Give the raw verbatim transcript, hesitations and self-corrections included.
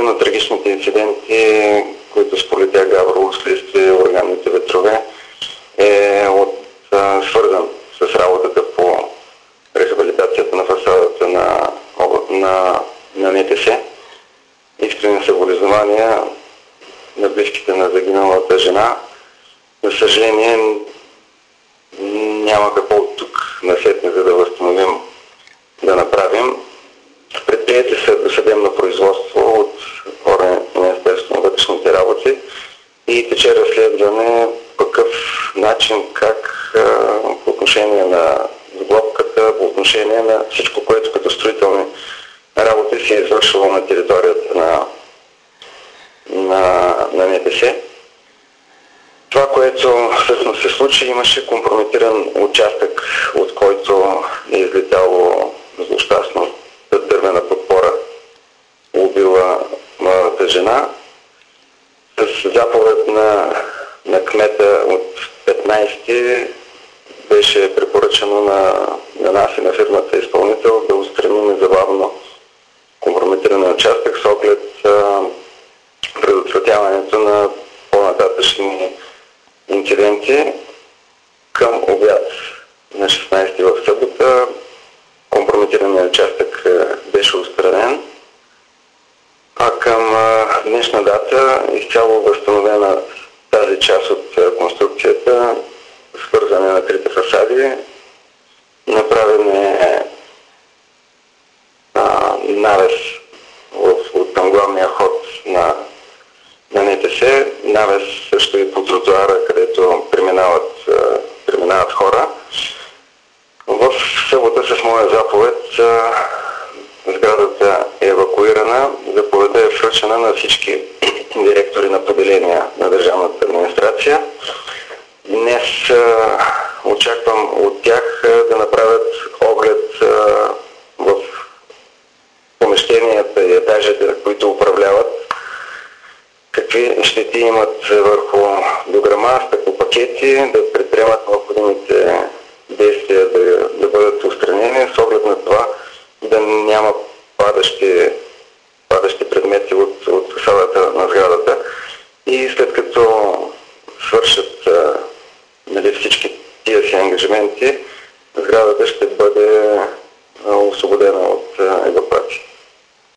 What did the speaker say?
на трагичните инциденти, които сполетя Габрово следствие ураганните ветрове, е от, а, свързан с работата по рехабилитацията на фасадата на, на, на НТС. Искрени съболезнования на близките на загиналата жена. За съжаление, няма какво от тук насетне, за да възстановим, да направим. Предприети са досъдебно производство от органите на Министерството на вътрешните работи и тече разследване по какъв начин, как по отношение на сглобката, по отношение на всичко, което като строителни работи се е извършвало на територията на, на, на НТС. Това, което всъщност се случи, имаше компрометиран участък, от който е излетяло злощастно дървена подпора, убила младата жена. С заповед на, на кмета от петнайсети беше препоръчано на, на нас и на фирмата изпълнител да отстрани незабавно компрометиран участък с оглед а, предотвратяването на по-нататъчни инциденти. Към обяд на шестнайсети в събота компрометираният участък беше отстранен, а към днешна дата изцяло възстановена тази част от конструкцията, свързане на трите фасади, направен е навес от към главния ход на, на НТС, навес също и по тротуара, където преминават, преминават хора. В събота с моя заповед сградата е евакуирана. Заповедта е връчена на всички директори на поделения на държавната администрация. Днес очаквам от тях да направят оглед в помещенията и етажите, които управляват, какви щети имат върху дограма, стъклопакети, да предприемат необходимите действия да, да бъдат отстранени, с оглед на това да няма падащи, падащи предмети от, от фасадата на сградата. И след като свършат а, нали, всички тия си ангажименти, сградата ще бъде а, освободена от а, евакуация.